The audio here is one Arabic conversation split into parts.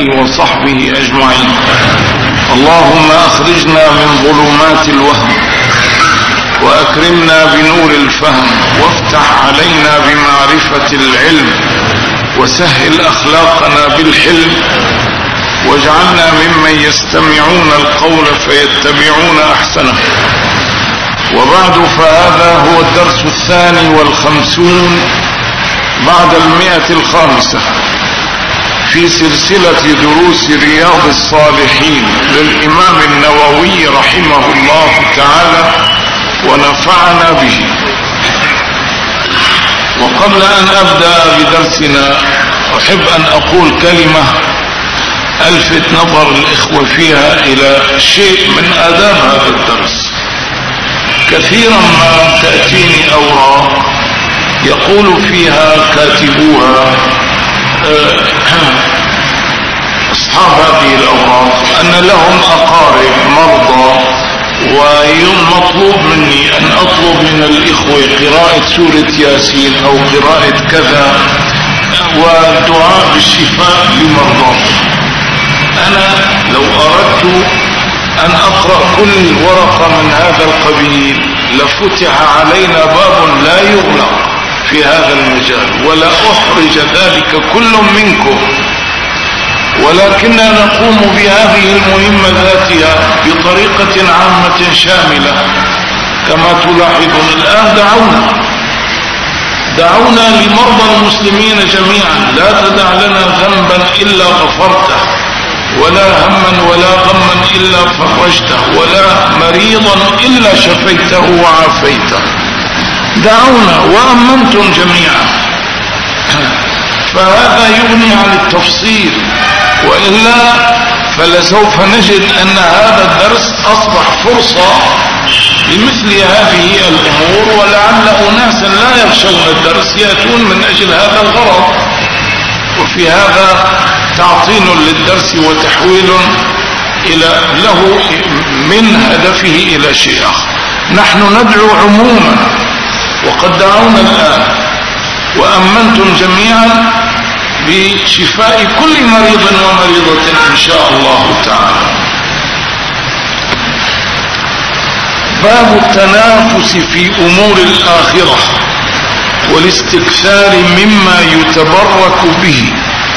آله وصحبه أجمعين. اللهم أخرجنا من ظلمات الوهم وأكرمنا بنور الفهم وافتح علينا بمعرفة العلم وسهل أخلاقنا بالحلم واجعلنا ممن يستمعون القول فيتبعون أحسنه. وبعد، فهذا هو الدرس 52 بعد 105 في سلسلة دروس رياض الصالحين للإمام النووي رحمه الله تعالى ونفعنا به. وقبل أن أبدأ بدرسنا أحب أن أقول كلمة ألفت نظر الإخوة فيها إلى شيء من آداب هذا الدرس. كثيرا ما تأتيني أوراق يقول فيها كاتبوها أصحاب هذه الأوراق أن لهم أقارب مرضى، ومطلوب مني أن أطلب من الإخوة قراءة سورة ياسين أو قراءة كذا والدعاء بالشفاء لمرضاهم. أنا لو أردت أن أقرأ كل ورقة من هذا القبيل لفتح علينا باب لا يغلق في هذا المجال، ولا أحرج ذلك كل منكم، ولكننا نقوم بهذه المهمة ذاتها بطريقة عامة شاملة كما تلاحظون. الآن دعونا لمرضى المسلمين جميعا، لا تدع لنا ذنبا إلا غفرته، ولا هما ولا غما إلا فرجته، ولا مريضا إلا شفيته وعافيته. دعونا وأمنتم جميعا، فهذا يغني عن التفصيل، وإلا فلسوف نجد أن هذا الدرس أصبح فرصة لمثل هذه الأمور، ولعل أناسا لا يخشون الدرس يأتون من أجل هذا الغرض، وفي هذا تعطيل للدرس وتحويل له من هدفه إلى شيء آخر. نحن ندعو عموما، وقد دعونا الآن وأمنتم جميعا بشفاء كل مريض ومريضة إن شاء الله تعالى. باب التنافس في أمور الآخرة والاستكثار مما يتبرك به.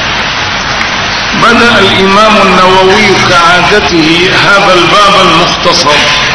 بدأ الإمام النووي كعادته هذا الباب المختصر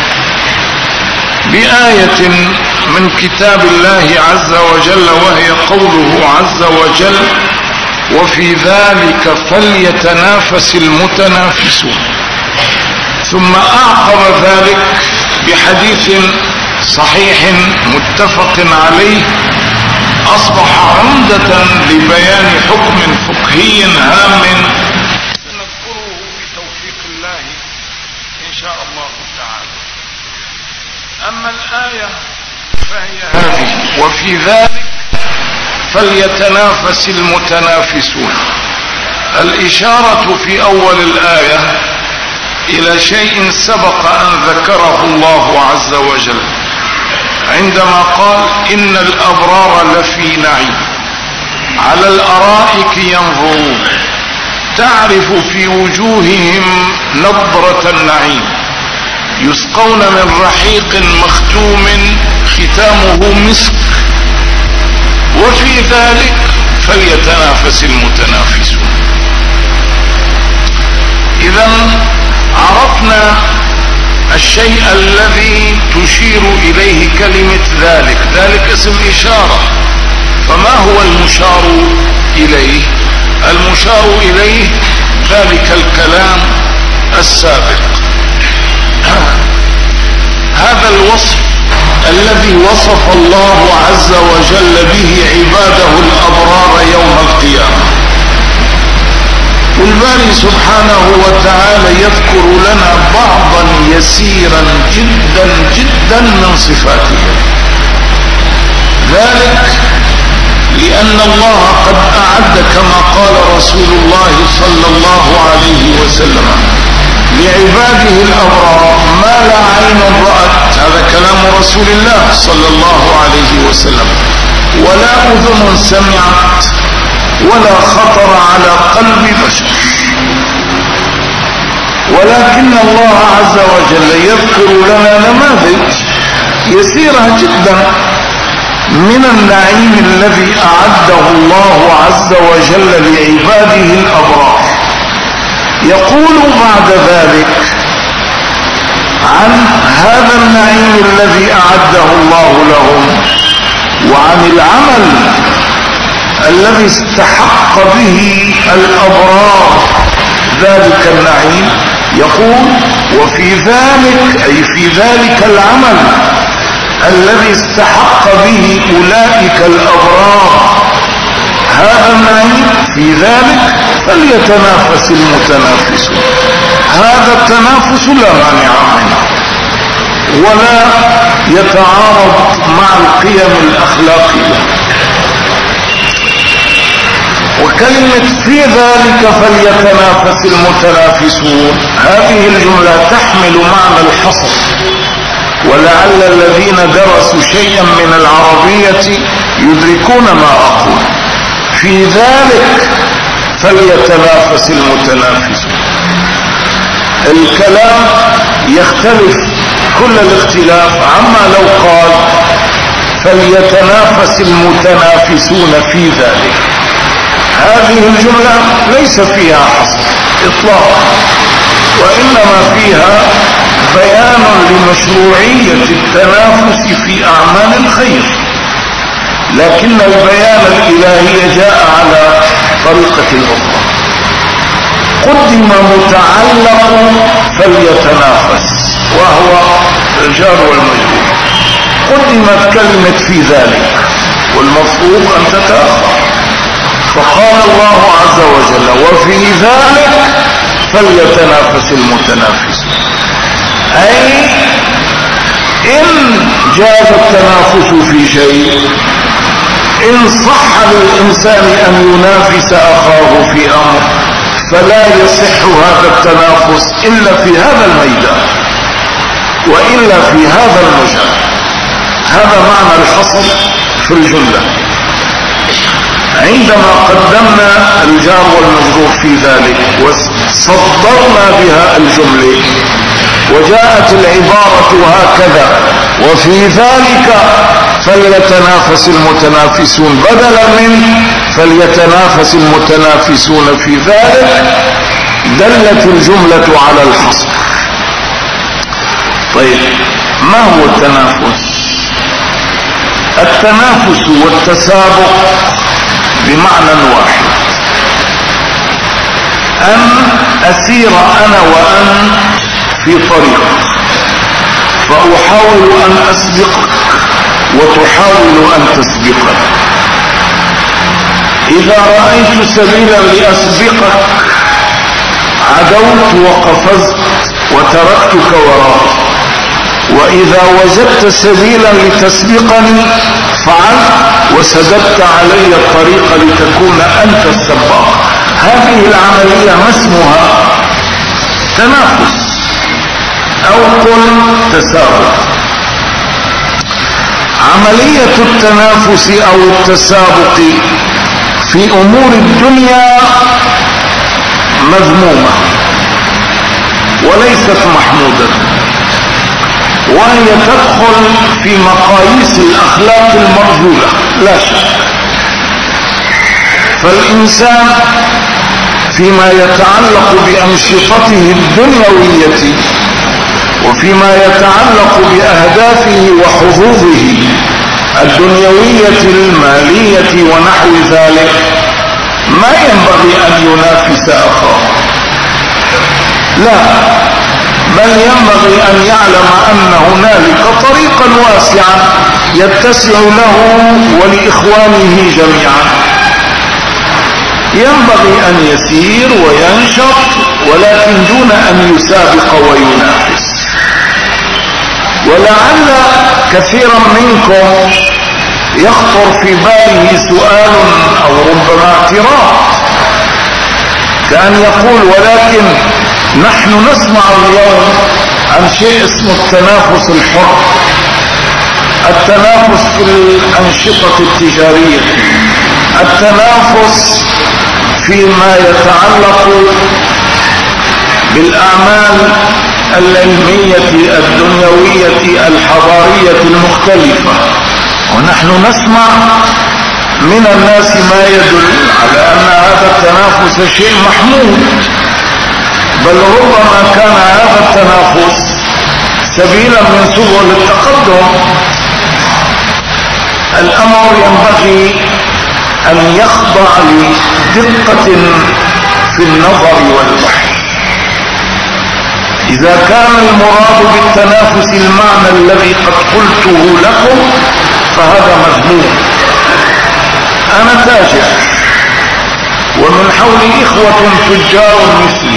بآية من كتاب الله عز وجل، وهي قوله عز وجل: وفي ذلك فليتنافس المتنافسون. ثم أعقب ذلك بحديث صحيح متفق عليه أصبح عمدة لبيان حكم فقهي هام سنذكره بتوفيق الله إن شاء الله تعالى. أما الآية فهي هذه: وفي ذلك فليتنافس المتنافسون. الإشارة في أول الآية إلى شيء سبق أن ذكره الله عز وجل عندما قال: إن الأبرار لفي نعيم على الأرائك ينظرون تعرف في وجوههم نضرة النعيم يسقون من رحيق مختوم ختامه مسك وفي ذلك فليتنافس المتنافسون. إذا عرفنا الشيء الذي تشير إليه كلمة ذلك. ذلك اسم إشارة، فما هو المشار إليه؟ المشار إليه ذلك الكلام السابق. هذا الوصف الذي وصف الله عز وجل به عباده الأبرار يوم القيامة. والباري سبحانه وتعالى يذكر لنا بعضا يسيرا جدا جدا من صفاتهم. ذلك لأن الله قد أعد كما قال رسول الله صلى الله عليه وسلم لعباده الأبرار ما لا عين رأت، هذا كلام رسول الله صلى الله عليه وسلم، ولا أذن سمعت ولا خطر على قلب بشر. ولكن الله عز وجل يذكر لنا نماذج يسيرة جدا من النعيم الذي أعده الله عز وجل لعباده الأبرار. يقول بعد ذلك عن هذا النعيم الذي أعده الله لهم وعن العمل الذي استحق به الأبرار ذلك النعيم. يقول وفي ذلك أي في ذلك العمل الذي استحق به أولئك الأبرار هذا النعيم في ذلك فليتنافس المتنافسون. هذا التنافس لا مانع منه ولا يتعارض مع القيم الأخلاقية. وكلمة في ذلك فليتنافس المتنافسون هذه الجملة تحمل معنى الحصر، ولعل الذين درسوا شيئا من العربية يدركون ما أقول. في ذلك فليتنافس المتنافسون. الكلام يختلف كل الاختلاف عما لو قال فليتنافس المتنافسون في ذلك. هذه الجملة ليس فيها حصر إطلاقا، وإنما فيها بيان لمشروعية التنافس في أعمال الخير، لكن البيان الإلهي جاء على طريقة أخرى. قدم متعلق فليتنافس وهو الجار والمجرور، قدمت كلمة في ذلك والمفروض أن تتأخر، فقال الله عز وجل وفي ذلك فليتنافس المتنافسون، أي إن جاز التنافس في شيء، إن صح للإنسان أن ينافس أخاه في أمر فلا يصح هذا التنافس إلا في هذا الميدان وإلا في هذا المجال. هذا معنى الحصر في الجملة. عندما قدمنا الجار والمجرور في ذلك وصدرنا بها الجملة وجاءت العبارة هكذا وفي ذلك فليتنافس المتنافسون بدلا من فليتنافس المتنافسون في ذلك، دلت الجملة على الحصر. طيب ما هو التنافس؟ التنافس والتسابق بمعنى واحد، أن أسير أنا وأنت في طريق فأحاول أن أسبقك وتحاول أن تسبقك. إذا رأيت سبيلا لأسبقك عدوت وقفزت وتركتك وراء، وإذا وجدت سبيلا لتسبقني فعلت وسددت علي الطريق لتكون أنت السباق. هذه العملية ما اسمها؟ تنافس أو قل تسابق. عملية التنافس أو التسابق في أمور الدنيا مذمومة وليست محمودة، وهي تدخل في مقاييس الأخلاق المرجولة لا شك. فالإنسان فيما يتعلق بأنشطته الدنيوية وفيما يتعلق بأهدافه وحظوظه الدنيوية المالية ونحو ذلك ما ينبغي أن ينافس أخاه، لا، بل ينبغي أن يعلم أن هنالك طريقا واسعا يتسع له ولإخوانه جميعا، ينبغي أن يسير وينشط ولكن دون أن يسابق وينافس. ولعل كثيرا منكم يخطر في باله سؤال أو ربما اعتراض، كأن يقول ولكن نحن نسمع اليوم عن شيء اسمه التنافس الحر، التنافس في الأنشطة التجارية، التنافس فيما يتعلق بالأعمال العلمية الدنيوية الحضارية المختلفة. ونحن نسمع من الناس ما يدل على أن هذا التنافس شيء محمود، بل ربما كان هذا التنافس سبيلا من سبل التقدم. الأمر ينبغي أن يخضع لدقة في النظر والبحث. إذا كان المراد بالتنافس المعنى الذي قد قلته لكم فهذا مذموم. أنا تاجر ومن حولي إخوة تجار مثلي،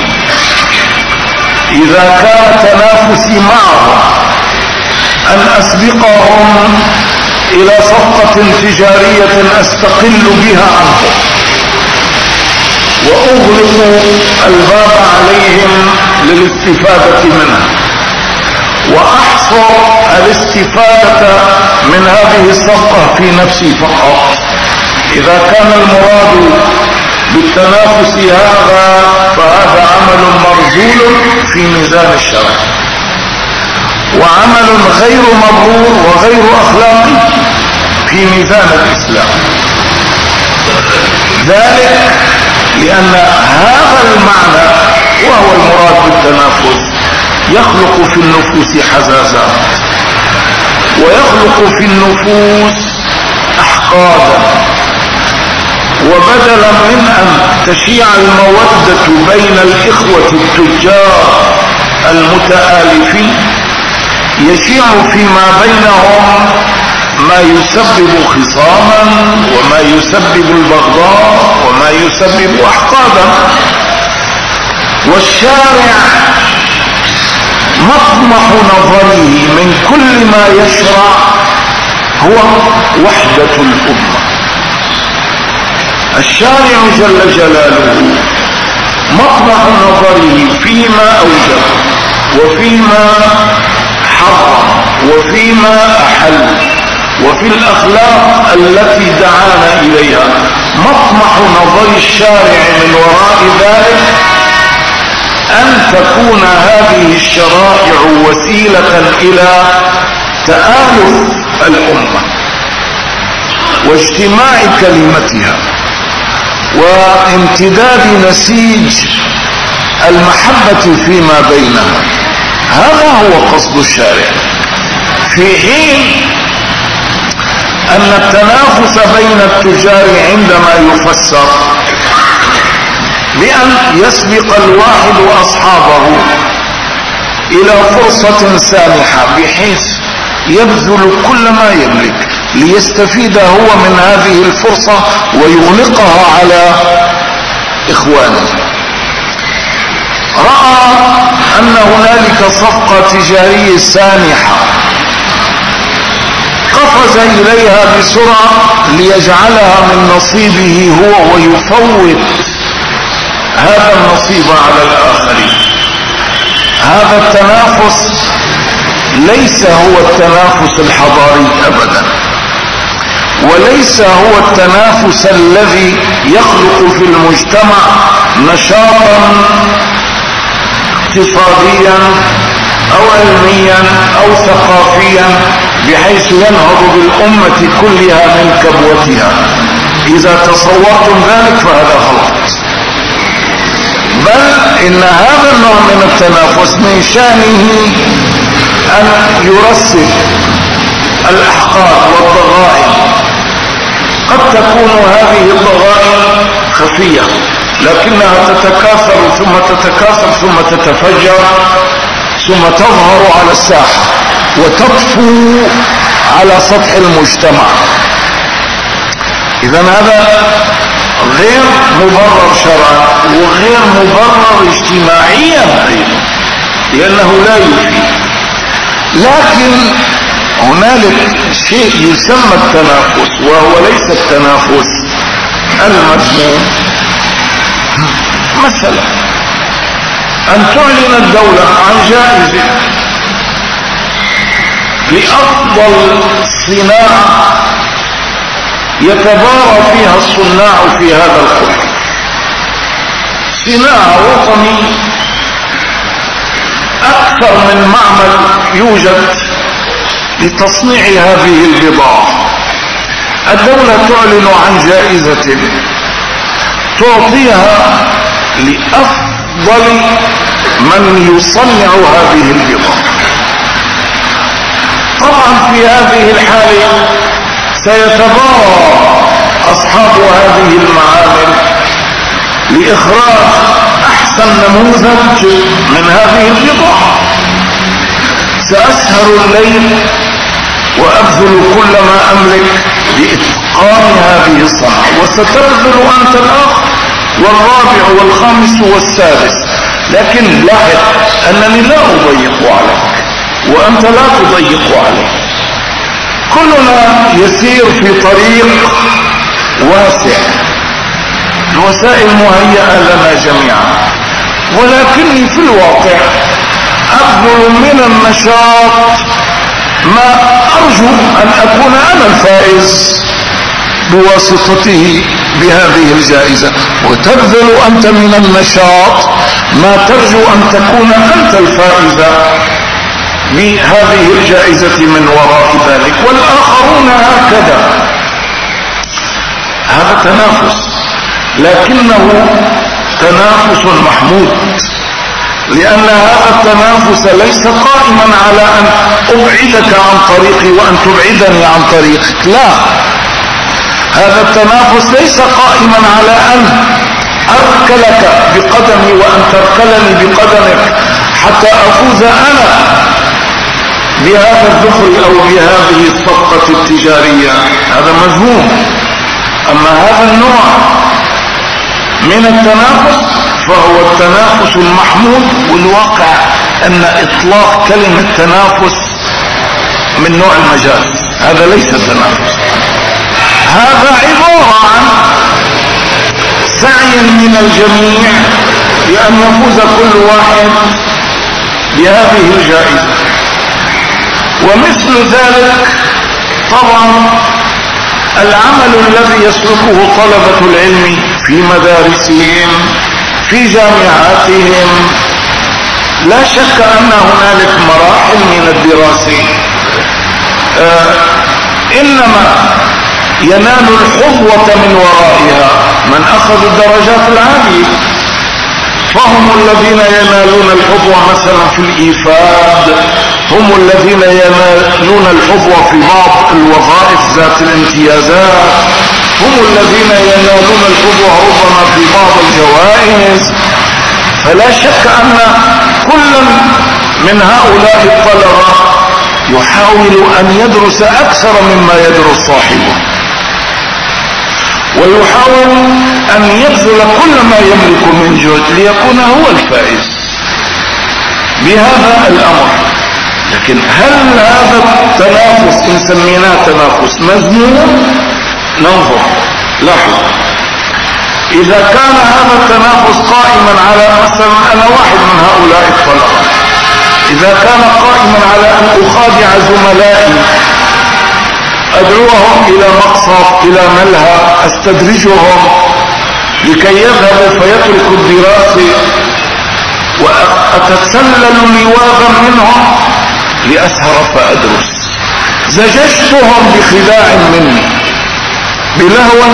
إذا كان تنافسي معهم أن أسبقهم إلى صفقة تجارية أستقل بها عنهم وأغلق الباب عليهم للاستفادة منها، وأحصر الاستفادة من هذه الصفقة في نفسي فقط، إذا كان المراد بالتنافس هذا فهذا عمل مرذول في ميزان الشرع، وعمل غير مبرور وغير أخلاقي في ميزان الإسلام. ذلك لأن هذا المعنى وهو المراد بالتنافس يخلق في النفوس حزازات، ويخلق في النفوس أحقادا، وبدلا من أن تشيع المودة بين الإخوة التجار المتآلفين يشيع فيما بينهم ما يسبب خصاما وما يسبب البغضاء وما يسبب أحقادا. والشارع مطمح نظره من كل ما يشرع هو وحدة الأمة. الشارع جل جلاله مطمح نظره فيما أوجب وفيما حرم وفيما أحل وفي الأخلاق التي دعانا إليها. مطمح نظر الشارع من وراء ذلك أن تكون هذه الشرائع وسيلة إلى تآلف الأمة واجتماع كلمتها وامتداد نسيج المحبة فيما بينها. هذا هو قصد الشارع، في حين أن التنافس بين التجار عندما يفسر بأن يسبق الواحد أصحابه إلى فرصة سانحة بحيث يبذل كل ما يملك ليستفيد هو من هذه الفرصة ويغلقها على إخوانه، رأى أن هنالك صفقة تجارية سانحة قفز إليها بسرعة ليجعلها من نصيبه هو ويفوت هذا النصيب على الآخرين. هذا التنافس ليس هو التنافس الحضاري أبدا، وليس هو التنافس الذي يخلق في المجتمع نشاطا اقتصاديا أو علميا أو ثقافيا بحيث ينهض بالأمة كلها من كبوتها. إذا تصورتم ذلك فهذا غلط، بل إن هذا النوع من التنافس من شأنه أن يرسل الأحقاد والضغائن. قد تكون هذه الضغائن خفية لكنها تتكاثر ثم تتكاثر ثم تتفجر ثم تظهر على الساحة وتطفو على سطح المجتمع. إذن هذا غير مبرر شرعا وغير مبرر اجتماعيا أيضا لأنه لا يفيد. لكن هنالك شيء يسمى التنافس وهو ليس التنافس المذموم. مثلا أن تعلن الدولة عن جائزة لأفضل صناعة يتبارى فيها الصناع في هذا القطر، صناعة وطنية أكثر من معمل يوجد لتصنيع هذه البضاعة. الدولة تعلن عن جائزة تعطيها لأفضل من يصنع هذه البضاعة. طبعا في هذه الحالة سيتبارى أصحاب هذه المعامل لإخراج أحسن نموذج من هذه البضاعة. سأسهر الليل وأبذل كل ما أملك لإتقان هذه الصنعة، وستبذل أنت الآخر والرابع والخامس والسادس، لكن لاحظ أنني لا أضيق عليك وأنت لا تضيق عليك. كلنا يسير في طريق واسع، الوسائل مهيئة لنا جميعا، ولكني في الواقع أبذل من النشاط ما أرجو أن أكون أنا الفائز بواسطته بهذه الجائزة، وتبذل أنت من النشاط ما ترجو أن تكون أنت الفائز بهذه الجائزة من وراء ذلك، والآخرون هكذا. هذا تنافس، لكنه تنافس محمود، لأن هذا التنافس ليس قائما على أن أبعدك عن طريقي وأن تبعدني عن طريقك، لا، هذا التنافس ليس قائما على أن أركلك بقدمي وأن تركلني بقدمك حتى أفوز أنا بهذا الدخل أو بهذه الصفقة التجارية، هذا مذموم. أما هذا النوع من التنافس فهو التنافس المحمود، والواقع أن إطلاق كلمة تنافس من نوع المجاز، هذا ليس تنافس، هذا عبارة عن سعي من الجميع لأن يفوز كل واحد بهذه الجائزة. ومثل ذلك طبعا العمل الذي يسلكه طلبة العلم في مدارسهم في جامعاتهم، لا شك أن هنالك مراحل من الدراسة إنما ينال الحظوة من ورائها من أخذ الدرجات العالية، فهم الذين ينالون الحظوة مثلا في الإيفاد، هم الذين ينالون الحظوة في بعض الوظائف ذات الامتيازات، هم الذين ينالون الحظوة ربما في بعض الجوائز. فلا شك أن كل من هؤلاء الطلبة يحاول أن يدرس أكثر مما يدرس صاحبه، ويحاول أن يبذل كل ما يملك من جهد ليكون هو الفائز بهذا الأمر. لكن هل هذا التنافس إن سميناه تنافس مذموم؟ ننظر، لاحظ، إذا كان هذا التنافس قائما على مثلا أنا واحد من هؤلاء الطلبة، إذا كان قائما على أن أخادع زملائي، أدعوهم إلى مقصد إلى ملهى، أستدرجهم لكي يذهبوا فيتركوا الدراسة، وأتسلل لواذا منهم لأسهر فأدرس، زججتهم بخداع مني، بلهو،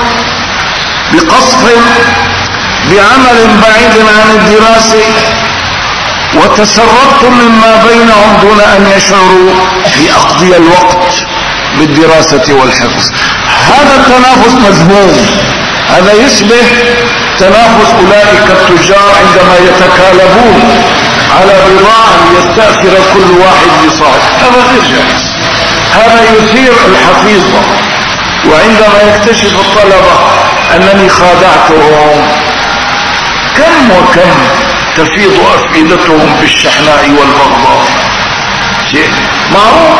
بقصف، بعمل بعيد عن الدراسة، وتسربت مما بينهم دون أن يشعروا لأقضي الوقت بالدراسة والحفظ. هذا التنافس مذموم، هذا يشبه تنافس أولئك التجار عندما يتكالبون على بضاعة ليستأثر كل واحد بصاحب، هذا غير جائز، هذا يثير الحفيظة. وعندما يكتشف الطلبة أنني خادعتهم كم وكم تفيض أفئدتهم بالشحناء والبغضاء، شيء معروف.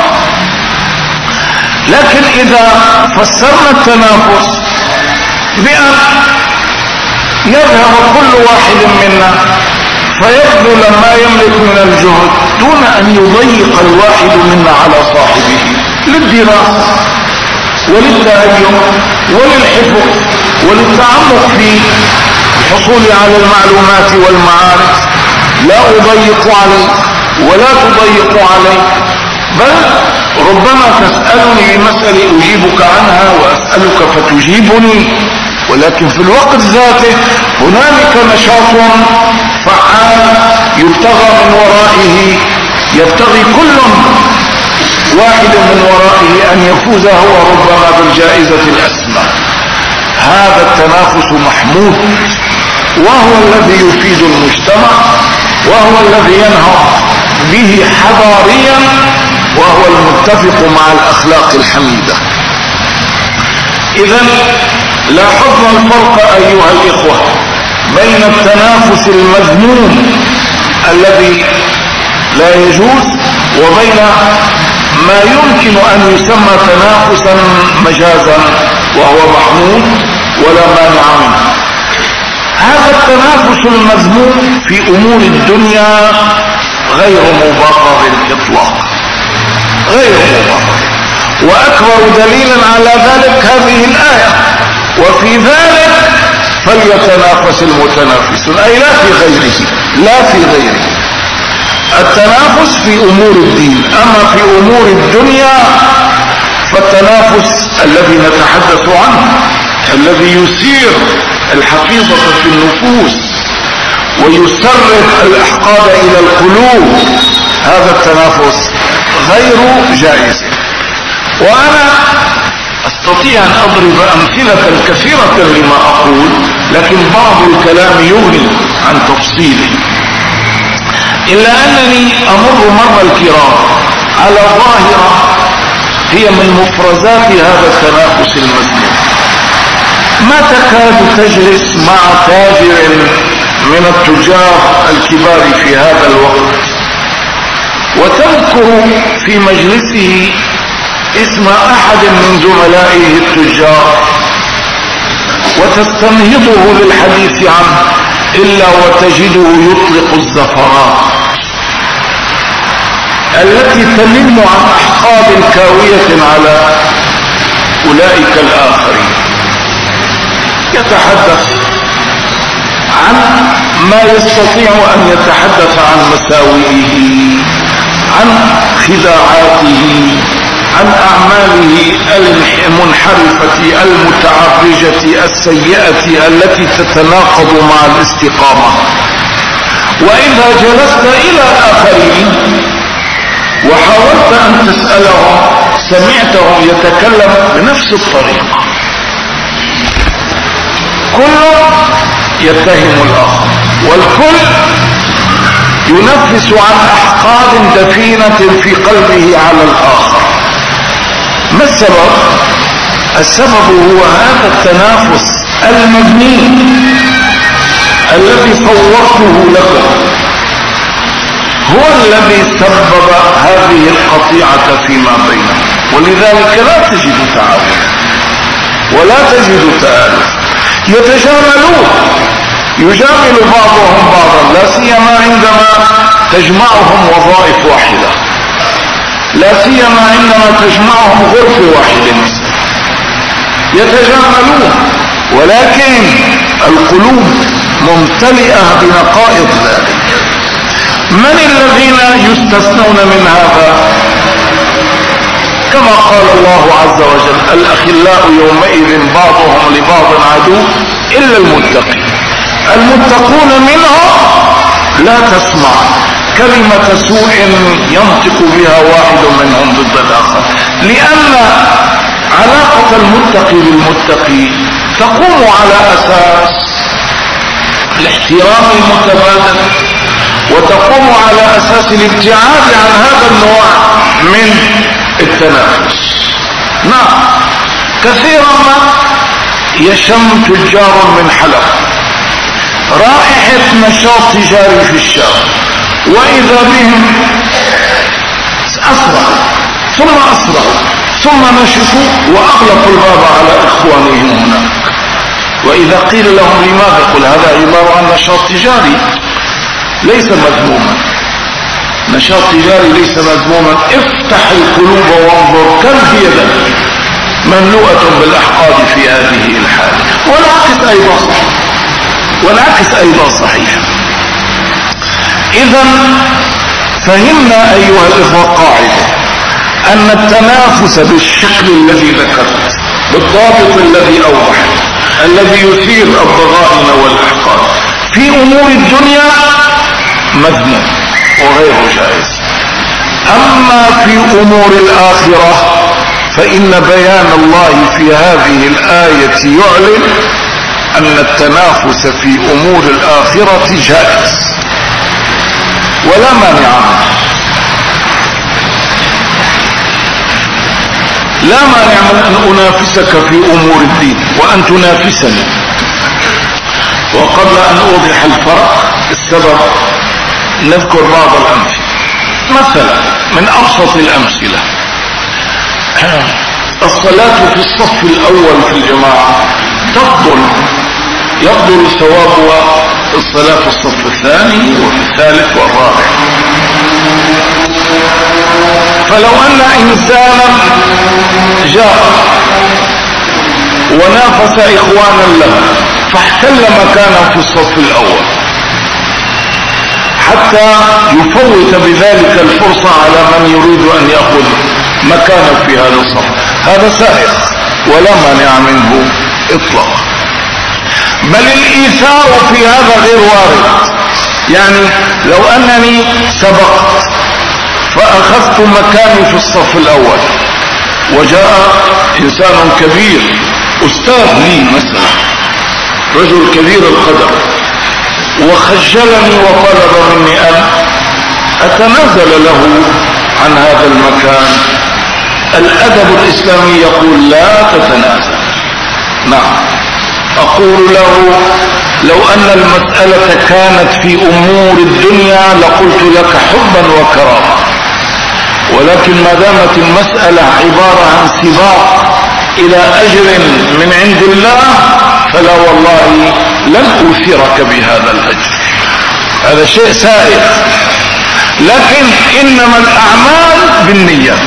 لكن إذا فسرنا التنافس بأن يذهب كل واحد منا فيبذل ما يملك من الجهد دون أن يضيق الواحد منا على صاحبه للدراسة وللتأيم وللحفظ وللتعمق في الحصول على المعلومات والمعارف، لا أضيق عليه ولا تضيق عليك، بل ربما تسألني بمسألة أجيبك عنها وأسألك فتجيبني، ولكن في الوقت ذاته هنالك نشاط فعال يبتغى من ورائه، يبتغي كل واحد من ورائه أن يفوز هو ربما بالجائزة الأسمى. هذا التنافس محمود، وهو الذي يفيد المجتمع، وهو الذي ينهض به حضاريا، وهو المتفق مع الأخلاق الحميدة. إذن لاحظنا الفرق أيها الإخوة بين التنافس المذموم الذي لا يجوز وبين ما يمكن أن يسمى تنافسا مجازا وهو محمود ولا مانع منه. هذا التنافس المذموم في أمور الدنيا غير مبرر الإطلاق، غير مبرر، وأكبر دليل على ذلك هذه الآية: وفي ذلك فليتنافس المتنافسون، أي لا في غيره، لا في غيره. التنافس في أمور الدين، أما في أمور الدنيا فالتنافس الذي نتحدث عنه الذي يثير الحفيظة في النفوس ويسرب الأحقاد إلى القلوب، هذا التنافس غير جائز. وأنا أستطيع أن أضرب أمثلة كثيرة لما أقول، لكن بعض الكلام يغني عن تفصيله، إلا أنني أمر مر الكرام على ظاهرة هي من مفرزات هذا التنافس المذموم. ما تكاد تجلس مع تاجر من التجار الكبار في هذا الوقت وتذكر في مجلسه اسم أحد من زملائه التجار وتستنهضه للحديث عنه، إلا وتجده يطلق الزفرات التي تنم عن أحقاد كاوية على أولئك الآخرين. يتحدث عن ما يستطيع أن يتحدث عن مساوئه، عن خداعاته، عن أعماله المنحرفة المتعرجة السيئة التي تتناقض مع الاستقامة. وإذا جلست إلى الآخرين وحاولت أن تسألهم سمعتهم يتكلم بنفس الطريقة، كل يتهم الآخر، والكل ينفس عن أحقاد دفينة في قلبه على الآخر. ما السبب؟ السبب هو هذا التنافس المذموم الذي صورته لكم، هو الذي سبب هذه القطيعة فيما بينهم. ولذلك لا تجد تعاون ولا تجد تآلف، يتجاملون، يجامل بعضهم بعضا، لا سيما عندما تجمعهم وظائف واحدة، لا سيما عندما تجمعهم غرفة واحدة مثلا، يتجاملون، ولكن القلوب ممتلئة بنقائض ذلك. من الذين يستثنون من هذا؟ كما قال الله عز وجل: الأخلاء يومئذ بعضهم لبعض عدو إلا المتقين. المتقون منهم لا تسمع كلمة سوء ينطق بها واحد منهم ضد الآخر، لأن علاقة المتقي بالمتقي تقوم على أساس الاحترام المتبادل، وتقوم على أساس الابتعاد عن هذا النوع من التنافس. نعم، كثيرا ما يشم تجار من حلب رائحة نشاط تجاري في الشارع، وإذا بهم أسرعوا ثم أسرعوا ثم نشفوا وأغلقوا الباب على إخوانهم هناك. وإذا قيل لهم لماذا؟ قل هذا عبارة عن نشاط تجاري ليس مذموما. نشاط تجاري ليس مذموما. افتح القلوب وانظر كم هي ذلك مملوءة بالأحقاد في هذه الحالة. والعكس أيضا صحيح، والعكس أيضا صحيح. إذا فهمنا أيها الإخوة قاعدة أن التنافس بالشكل الذي ذكرت بالضابط الذي أوضح الذي يثير الضغائن والأحقاد في أمور الدنيا مذموم وغير جائز. أما في أمور الآخرة فإن بيان الله في هذه الآية يعلن أن التنافس في أمور الآخرة جائز ولا مانع منه. لا مانع من أن أنافسك في أمور الدين وأن تنافسني. وقبل أن أوضح الفرق السبب نذكر بعض الأمثلة. مثلا من أبسط الأمثلة الصلاة في الصف الأول في الجماعة يفضل ثوابها الصلاة في الصف الثاني وفي الثالث والرابع. فلو أن إنسانا جاء ونافس إخوانا له فاحتل مكانا في الصف الأول حتى يفوت بذلك الفرصة على من يريد أن يأخذ مكانا في هذا الصف، هذا سائغ ولا مانع منه إطلاقا. بل الإيثار في هذا غير وارد. يعني لو أنني سبقت فأخذت مكاني في الصف الأول وجاء إنسان كبير أستاذ لي مثلا رجل كبير القدر وخجلني وطلب مني أن أتنازل له عن هذا المكان، الأدب الإسلامي يقول لا تتنازل. نعم، أقول له لو أن المسألة كانت في أمور الدنيا لقلت لك حبا وكرامة، ولكن ما دامت المسألة عبارة عن سباق إلى أجر من عند الله فلا والله لن أوثرك بهذا الأجر. هذا شيء سائغ، لكن إنما الأعمال بالنيات.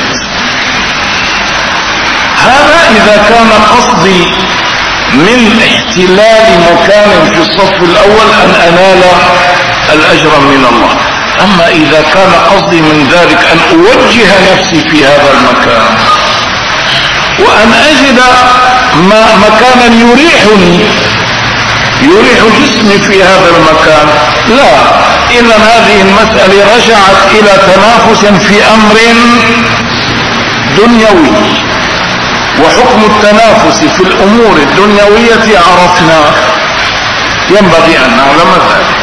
هذا إذا كان قصدي من احتلال مكان في الصف الأول أن أنال الأجر من الله. أما إذا كان قصدي من ذلك أن أوجه نفسي في هذا المكان وأن أجد مكانا يريح جسمي في هذا المكان، لا، إذا هذه المسألة رجعت إلى تنافس في أمر دنيوي. وحكم التنافس في الأمور الدنيوية عرفنا، ينبغي أن نعلم ذلك.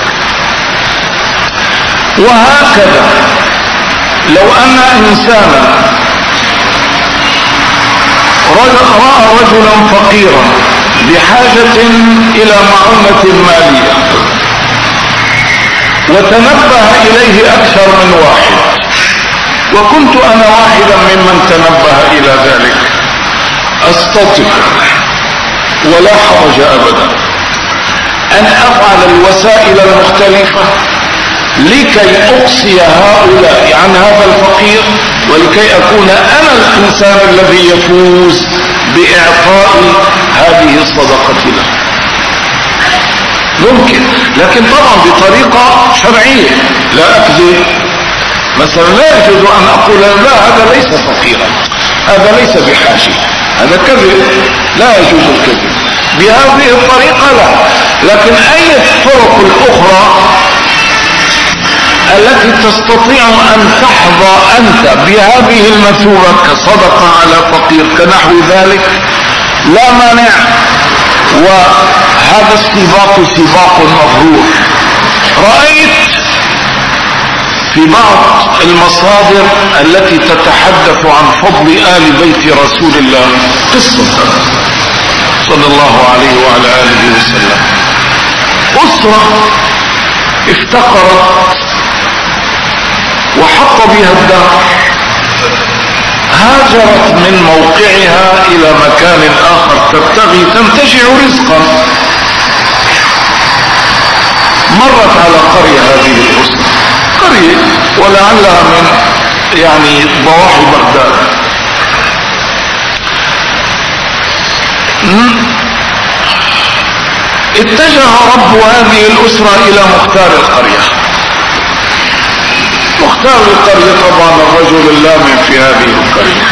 وهكذا لو أن إنسانا رأى رجلا فقيرا بحاجة إلى معونة مالية وتنبه إليه أكثر من واحد، وكنت أنا واحدا ممن تنبه إلى ذلك، أستطيع ولا حرج أبدا أن أفعل الوسائل المختلفة لكي أقصي هؤلاء عن هذا الفقير ولكي أكون أنا الإنسان الذي يفوز بإعطاء هذه الصدقة له. ممكن، لكن طبعا بطريقة شرعية، لا أكذب. مثلا لا يجوز أن أقول لا هذا ليس فقيرا، هذا ليس بحاجة، هذا كذب، لا يجوز الكذب بهذه الطريقة، لا. لكن أي الطرق الأخرى التي تستطيع أن تحظى أنت بهذه المثوبة كصدقة على فقير كنحو ذلك لا مانع. وهذا السباق سباق مغرور. رأيت في بعض المصادر التي تتحدث عن فضل آل بيت رسول الله قصة صلى الله عليه وعلى آله وسلم. أسرة افتقرت وحط بها الدار، هاجرت من موقعها إلى مكان آخر تنتجع رزقا. مرت على قرية هذه الأسرة، قرية ولعلها من ضواحي بغداد. اتجه رب هذه الأسرة إلى مختار القرية. مختار القرية طبعا الرجل اللامع في هذه القرية.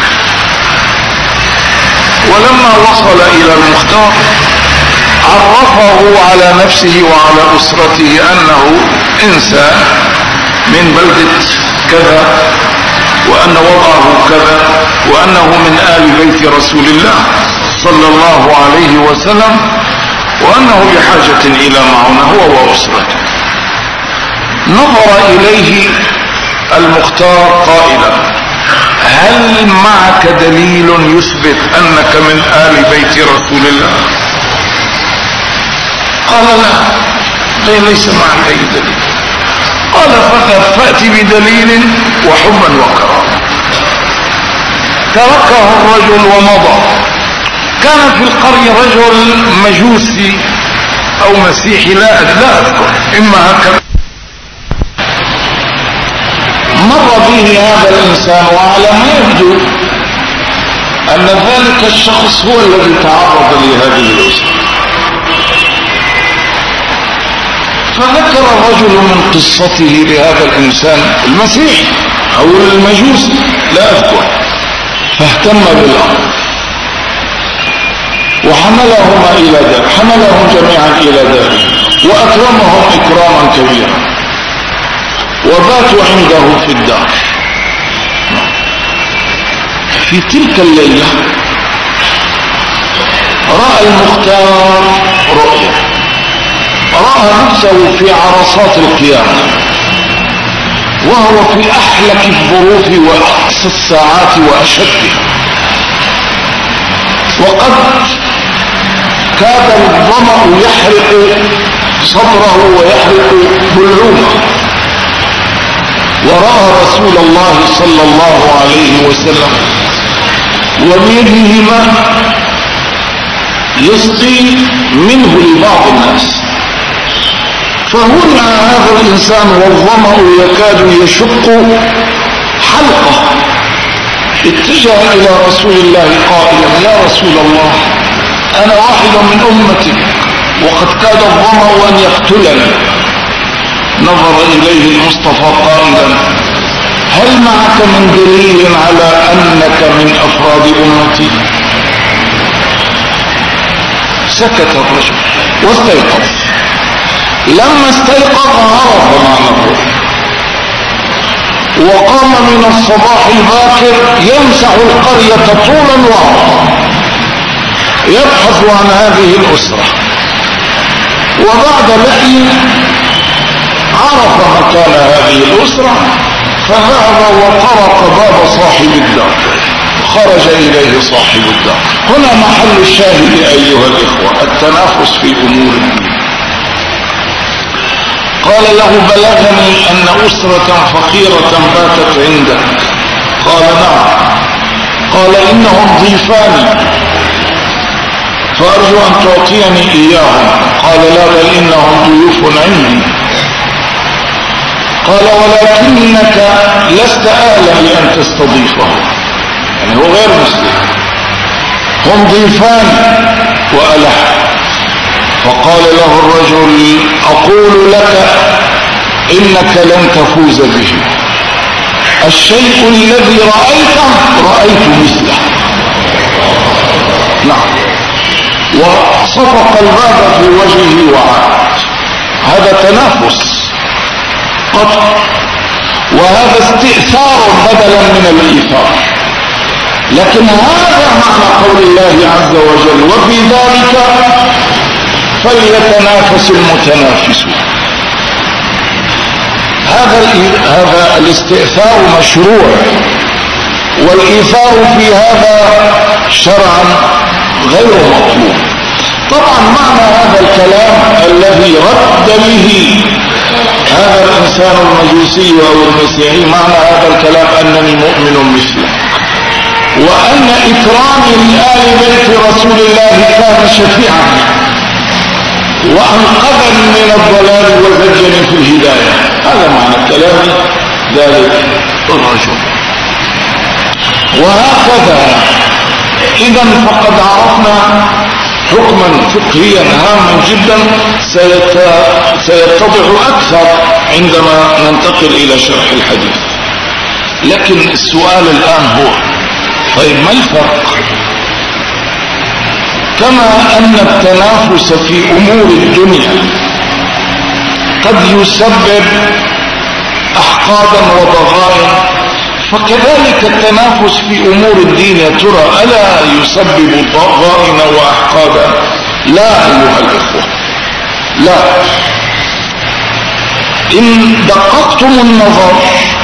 ولما وصل إلى المختار عرفه على نفسه وعلى أسرته أنه إنسان من بلدة كذا، وأن وضعه كذا، وأنه من آل بيت رسول الله صلى الله عليه وسلم، وأنه بحاجة إلى معونة هو وأسرته. نظر إليه المختار قائلا: هل معك دليل يثبت أنك من آل بيت رسول الله؟ قال: لا، ليس معي أي دليل. قال: فأتي بدليل وحبا وكرامة. تركه الرجل ومضى. كان في القرية رجل مجوسي أو مسيحي لا أذكر، إما هكذا. مر به هذا الإنسان، وعلى ما يبدو أن ذلك الشخص هو الذي تعرض لهذه الأسرة. فذكر الرجل من قصته لهذا الإنسان المسيحي أو المجوسي لا أذكر، فاهتم بالأمر حملهم جميعا إلى داره وأكرمهم إكراما كبيرا، وباتوا عنده في الدار. في تلك الليلة رأى المختار رؤيا، رأى نفسه في عرصات القيامة، وهو في أحلك الظروف وأقصى الساعات وأشدها، وقد كاد الظمأ يحرق صدره ويحرق بلعومه، ورأى رسول الله صلى الله عليه وسلم وبيده ماء يسقي منه لبعض الناس. فهنا هذا الإنسان والظمأ يكاد يشق حلقه، اتجه إلى رسول الله قائلا: يا رسول الله، أنا واحد من أمتك وقد كاد الظمأ أن يقتلني. نظر إليه المصطفى قائلا: هل معك من دليل على أنك من أفراد أمتي؟ سكت الرجل واستيقظ. لما استيقظ عرف معنى الرؤيا، وقام من الصباح الباكر يمسح القرية طولا وعرضا يبحث عن هذه الأسرة، وبعد لحي عرف مكان هذه الأسرة، فذهب وطرق باب صاحب الدار، خرج إليه صاحب الدار. هنا محل الشاهد أيها الإخوة، التنافس في أمور الدين. قال له: بلغني أن أسرة فقيرة باتت عندك. قال: نعم. قال: إنهم ضيفاني فأرجو أن تعطيني إياهم. قال: لا، بل إنهم ضيوف عندي. قال: ولكنك لست أهلا لأن تستضيفهم، يعني هو غير مسلم، هم ضيفان وألح. فقال له الرجل: أقول لك إنك لن تفوز به، الشيء الذي رأيت مثله. نعم. وصفق الباب في وجهه وعاد. هذا تنافس قطع، وهذا استئثار بدلا من الإيثار. لكن هذا معنى قول الله عز وجل: وفي ذلك فليتنافس المتنافسون. هذا الاستئثار مشروع، والإيثار في هذا شرعا غير مطلوب. طبعا معنى هذا الكلام الذي رد به هذا الإنسان المجوسي أو المسيحي، معنى هذا الكلام أنني مؤمن مثله، وأن إكرامي لآل بيت رسول الله كان شفيعا وأنقذني من الضلال وزجني في الهداية. هذا معنى كلام ذلك الرجل. وهكذا إذا فقد عرفنا حكما فقهيا هاما جدا سيتضح أكثر عندما ننتقل إلى شرح الحديث. لكن السؤال الآن هو طيب ما الفرق؟ كما أن التنافس في أمور الدنيا قد يسبب أحقادا وضغائن، فكذلك التنافس في أمور الدين يا ترى ألا يسبب ضغائن وأحقادا؟ لا أيها الإخوة، لا. إن دققتم النظر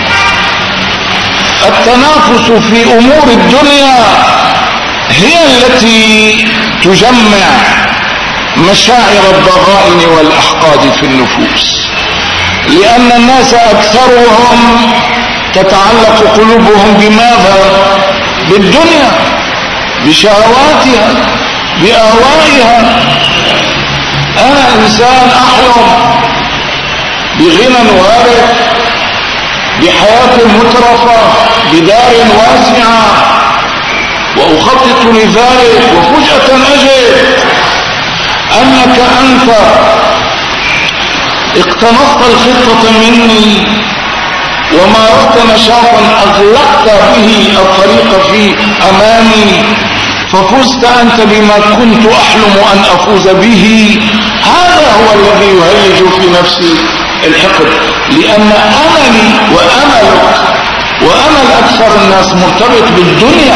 التنافس في أمور الدنيا هي التي تجمع مشاعر الضغائن والأحقاد في النفوس، لأن الناس أكثرهم تتعلق قلوبهم بماذا؟ بالدنيا، بشهواتها، بأهوائها. أنا إنسان أحلم بغنى وارث، بحياة مترفة، بدار واسعة، وأخطط لذلك، وفجأة أجد أنك أنت اقتنصت الخطة مني ومارست نشاطا أغلقت به الطريق في أمامي، ففزت أنت بما كنت أحلم أن أفوز به. هذا هو الذي يهيج في نفسي الحقد، لأن أملي وأملك وأمل أكثر الناس مرتبط بالدنيا،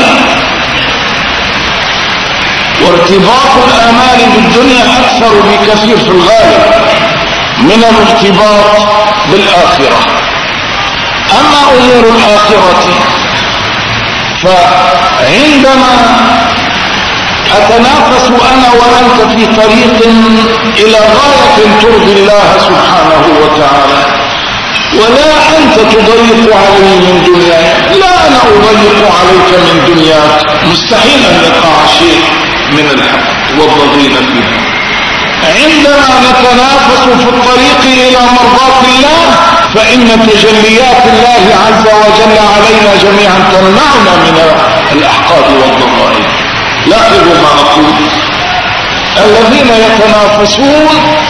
وارتباط الآمال بالدنيا أكثر بكثير في الغالب من الارتباط بالآخرة. أما أمور الآخرة فعندما أتنافس أنا وأنت في طريق إلى غاية ترضي الله سبحانه وتعالى، ولا أنت تضيق علي من دنياك، لا أنا أضيق عليك من دنياك، مستحيل أن يقع شيء من الحق والضغين فيها. عندما نتنافس في الطريق إلى مرضاة الله فإن تجليات الله عز وجل علينا جميعا تمنعنا من الأحقاد والضغائن. لاحظوا ما أقول، الذين يتنافسون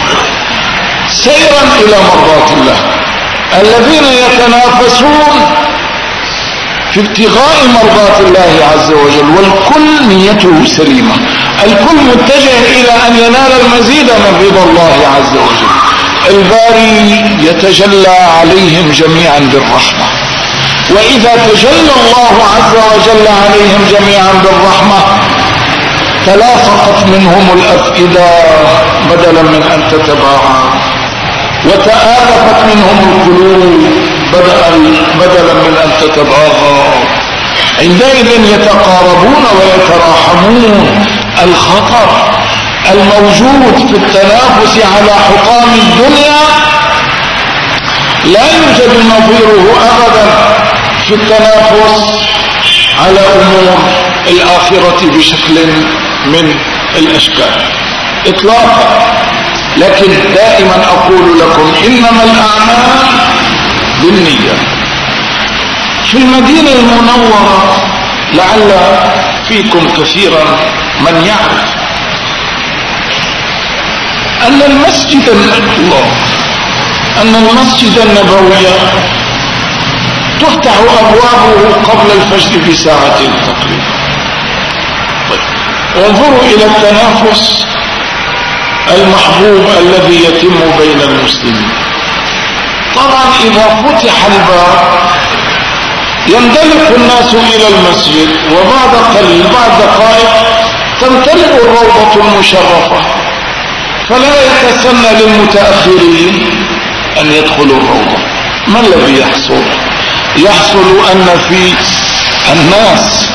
سيرا إلى مرضاة الله، الذين يتنافسون في ابتغاء مرضاة الله عز وجل، والكل نيته سليمة، الكل متجه إلى أن ينال المزيد من رضا الله عز وجل. الباري يتجلى عليهم جميعا بالرحمة، وإذا تجلى الله عز وجل عليهم جميعا بالرحمة تلاصقت منهم الأفئدة بدلا من أن تتباعد، وتآلفت منهم القلوب بدلا من أن تتباغى. عندئذ يتقاربون ويتراحمون. الخطر الموجود في التنافس على حطام الدنيا لا يوجد نظيره أبدا في التنافس على أمور الآخرة بشكل من الأشكال إطلاقا. لكن دائما أقول لكم إنما الأعمال بالنية. في المدينة المنورة لعل فيكم كثيرا من يعرف أن المسجد النبوي تفتح أبوابه قبل الفجر بساعتين تقريبا. طيب انظروا إلى التنافس المحبوب الذي يتم بين المسلمين. طبعا إذا فتح الباب يندلق الناس إلى المسجد، وبعد قليل بعد دقائق تمتلئ الروضة المشرفة، فلا يتسنى للمتأخرين أن يدخلوا الروضة. ما الذي يحصل؟ يحصل أن في الناس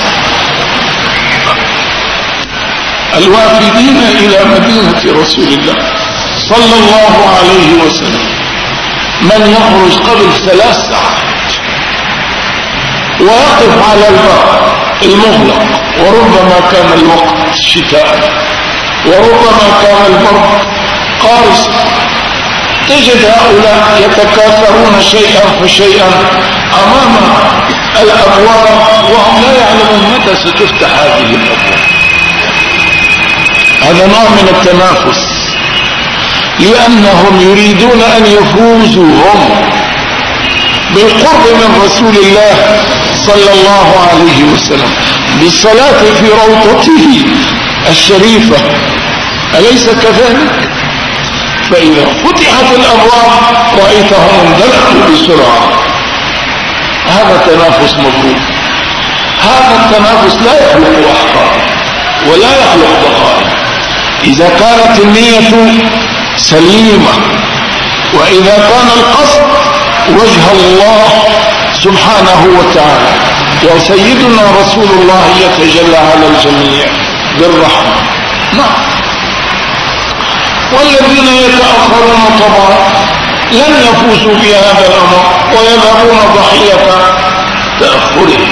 الوافدين إلى مدينة رسول الله صلى الله عليه وسلم من يخرج قبل 3 ساعات ويقف على الباب المغلق، وربما كان الوقت شتاء وربما كان البرد قارس. تجد هؤلاء يتكاثرون شيئا فشيئا أمام الأبواب وهم لا يعلمون متى ستفتح هذه الأبواب. هذا نوع من التنافس، لأنهم يريدون أن يفوزوا هم بالقرب من رسول الله صلى الله عليه وسلم، بالصلاة في روضته الشريفة، أليس كذلك؟ فإذا فتحت الأبواب رأيتهم اندلقوا بسرعة. هذا تنافس مطلوب. هذا التنافس لا يخلق أحقاد ولا يخلق بقاء إذا كانت النية سليمة، وإذا كان القصد وجه الله سبحانه وتعالى، وسيدنا رسول الله يتجلى على الجميع بالرحمة. نعم. والذين يتأخرون طبعا لن يفوزوا بهذا الأمر ويذهبون ضحية تأخرهم.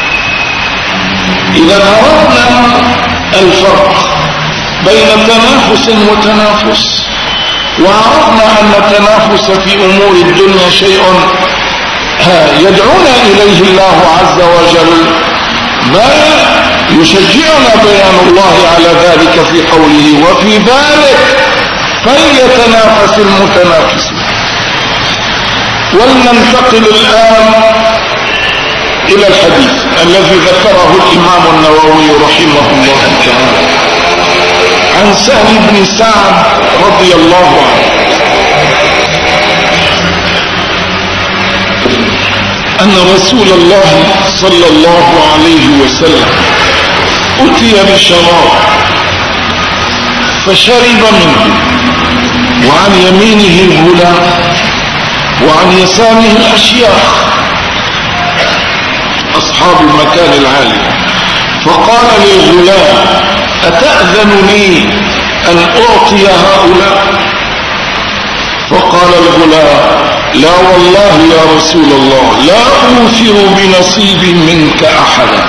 إذا عرفنا الفرق بين تنافس وتنافس، وعرفنا أن التنافس في أمور الدنيا شيء يدعونا إليه الله عز وجل، ما يشجعنا بيان الله على ذلك في قوله وفي ذلك فليتنافس المتنافسون. ولننتقل الآن إلى الحديث الذي ذكره الإمام النووي رحمه الله تعالى عن سهل بن سعد رضي الله عنه أن رسول الله صلى الله عليه وسلم أتي بشراب فشرب منه، وعن يمينه الغلام وعن يساره الأشياخ أصحاب المكان العالي. فقال للغلام أتأذن لي أن أعطي هؤلاء؟ فقال الغلام لا والله يا رسول الله لا أوثر بنصيب منك أحدا.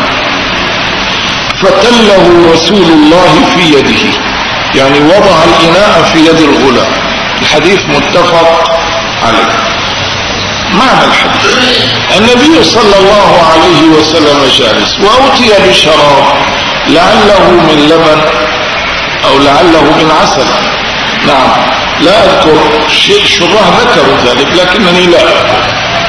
فتله رسول الله في يده، يعني وضع الإناء في يد الغلام. الحديث متفق عليه. معنى الحديث النبي صلى الله عليه وسلم جالس وأتي بشراب لعله من لبن أو لعله من عسل، نعم لا أذكر شراه ذكروا ذلك لكنني لا أذكر.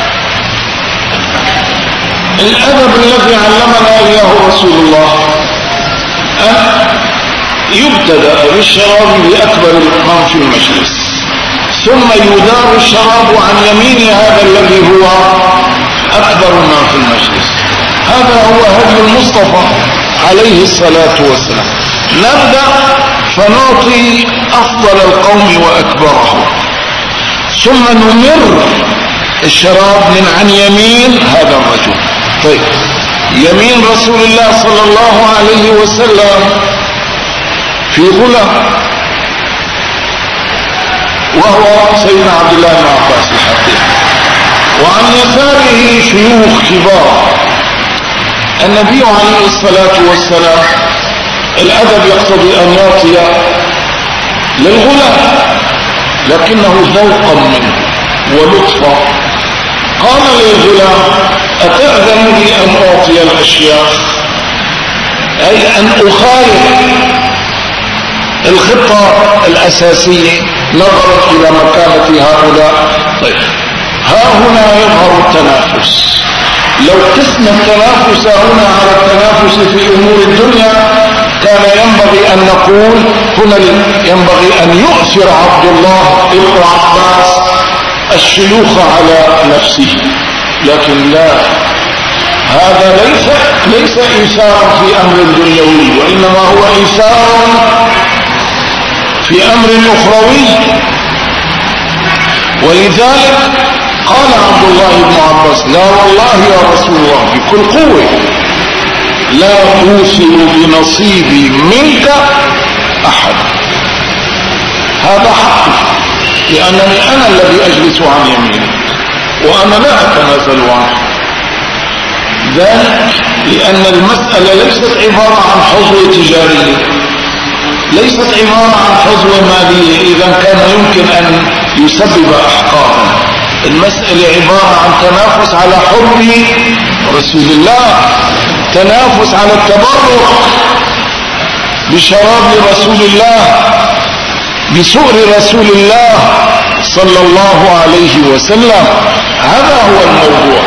الأدب الذي علمنا إياه رسول الله أن يبتدأ بالشراب لأكبر من في المجلس، ثم يدار الشراب عن يمين هذا الذي هو أكبر من في المجلس. هذا هو هدي المصطفى عليه الصلاة والسلام. نبدأ فنعطي أفضل القوم وأكبرهم، ثم نمر الشراب من عن يمين هذا الرجل. طيب يمين رسول الله صلى الله عليه وسلم في غلام وهو سيدنا عبد الله بن عباس الحقيقي، وعن يساره شيوخ كبار. النبي عليه الصلاة والسلام الأدب يقتضي أن يعطي للغلام لكنه ذوقا منه ولطفا. قال للغلام أتأذن لي أن أعطي الأشياخ، أي أن أخالف الخطة الأساسية نظرت إلى مكانة هؤلاء. طيب ها هنا يظهر التنافس. لو قسنا التنافس هنا على التنافس في أمور الدنيا كان ينبغي أن نقول هنا ينبغي أن يؤثر عبد الله بن عباس الشيوخ على نفسه، لكن لا، هذا ليس إيثار في أمر دنيوي، وإنما هو إيثار في أمر أخروي. ولذلك قال عبد الله بن عباس لا والله يا رسول الله بكل قوة لا أوثر بنصيبي منك أحد. هذا حقي، لأنني أنا الذي أجلس عن يمينك وأنا لا أتنازل عنه. ذلك لأن المسألة ليست عبارة عن حظوة تجارية، ليست عبارة عن حظوة مالية إذا كان يمكن أن يسبب أحقاقا. المسألة عبارة عن تنافس على حب رسول الله، تنافس على التبرك بشراب رسول الله، بسؤر رسول الله صلى الله عليه وسلم. هذا هو الموضوع.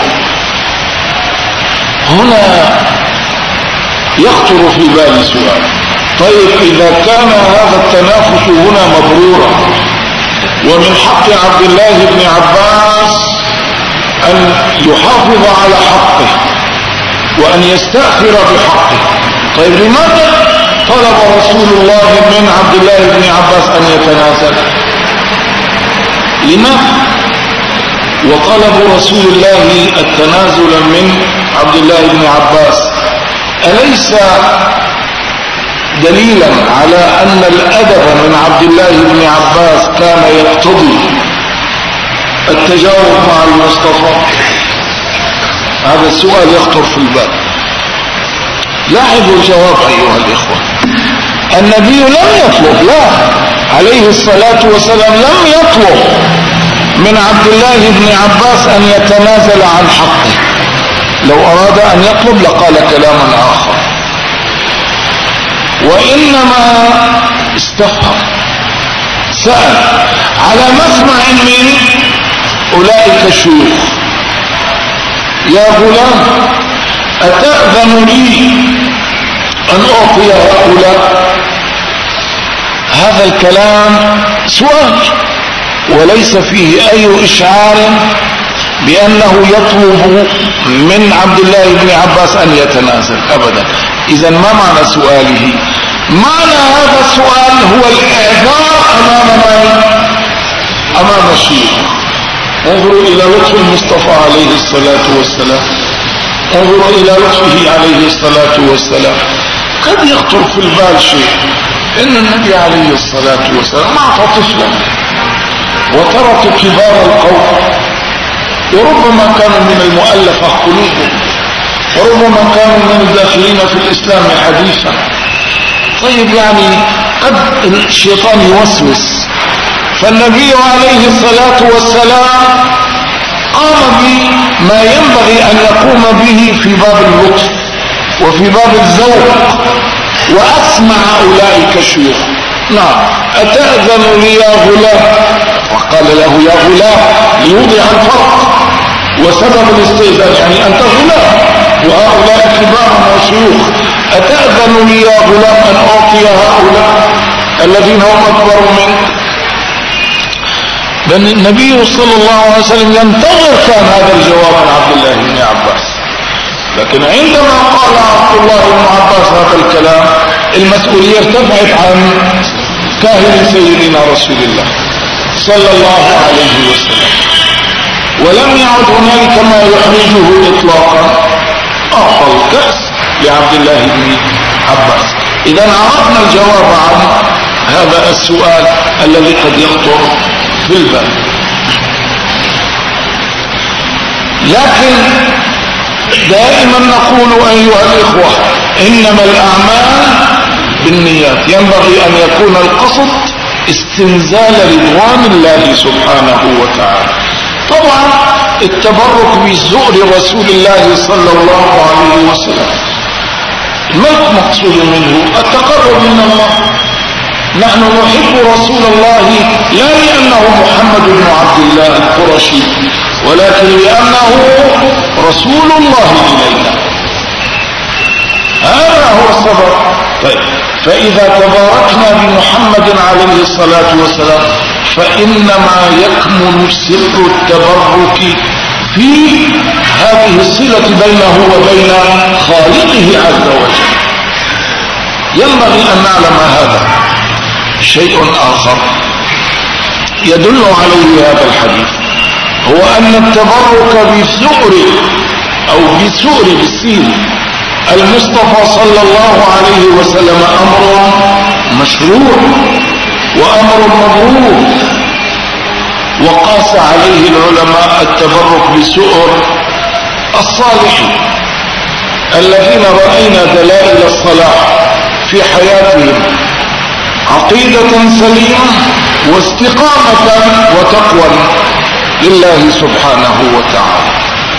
هنا يخطر في بالي سؤال: طيب إذا كان هذا التنافس هنا مبرورا ومن حق عبد الله بن عباس أن يحافظ على حقه وأن يستأثر بحقه، طيب لماذا طلب رسول الله من عبد الله بن عباس أن يتنازل؟ لماذا؟ وطلب رسول الله التنازل من عبد الله بن عباس أليس دليلا على أن الأدب من عبد الله بن عباس كان يقتضي التجاوب مع المصطفى؟ هذا السؤال يخطر في البال. لاحظوا الجواب أيها الإخوة. النبي لم يطلب، لا، عليه الصلاة والسلام لم يطلب من عبد الله بن عباس أن يتنازل عن حقه. لو أراد أن يطلب لقال كلاما آخر، وإنما استفهم، سأل على مسمع من أولئك الشيوخ: يا غلام أتأذن لي أن أعطي هؤلاء؟ هذا الكلام سؤال وليس فيه أي إشعار بأنه يطلب من عبد الله بن عباس أن يتنازل أبدا. إذن ما معنى سؤاله؟ معنى هذا السؤال هو الإعذار أمام الشيوخ. انظروا إلى لطف المصطفى عليه الصلاة والسلام، انظروا إلى لطفه عليه الصلاة والسلام. قد يخطر في البال شيء إن النبي عليه الصلاة والسلام أعطى طفلا وترك كبار القوم، وربما كانوا من المؤلفة قلوبهم، وربما كانوا من الداخلين في الإسلام حديثا. طيب يعني قد الشيطان يوسوس، فالنبي عليه الصلاة والسلام قام بما ينبغي أن يقوم به في باب اللطف وفي باب الذوق، وأسمع أولئك الشيوخ. نعم، أتأذن لي يا غلام؟ وقال له يا غلام ليوضع الفرق، وسبب الاستئذان يعني أنت غلام وهؤلاء كبار وشيوخ. أتأذن لي يا غلام أن أعطي هؤلاء الذين هم أكبر منك؟ بل النبي صلى الله عليه وسلم ينتظر كان هذا الجواب عن عبد الله بن عباس، لكن عندما قال عبد الله بن عباس هذا الكلام المسؤولية ارتفعت عن كاهل سيدنا رسول الله صلى الله عليه وسلم، ولم يعد هنالك ما يحرجه إطلاقا. أعطى الكأس لعبد الله بن عباس. إذا عرفنا الجواب عن هذا السؤال الذي قد يخطر في البال. لكن دائما نقول أيها الإخوة إنما الأعمال بالنيات، ينبغي أن يكون القصد استنزال رضوان الله سبحانه وتعالى. طبعا التبرك بزؤر رسول الله صلى الله عليه وسلم ما المقصود منه؟ التقرب من الله. نحن نحب رسول الله لا لأنه محمد بن عبد الله القرشي، ولكن لأنه رسول الله إلينا. هذا هو السبب. طيب، فإذا تباركنا بمحمد عليه الصلاة والسلام فإنما يكمن سر التبرك في هذه الصلة بينه وبين خالقه عز وجل. ينبغي أن نعلم هذا. شيء آخر يدل عليه هذا الحديث هو أن التبرك بسؤر أو بسؤر بالسين المصطفى صلى الله عليه وسلم أمر مشروع وأمر مبروك، وقاس عليه العلماء التبرك بسؤر الصالحين الذين رأينا دلائل الصلاح في حياتهم، عقيدة سليمة واستقامة وتقوى لله سبحانه وتعالى.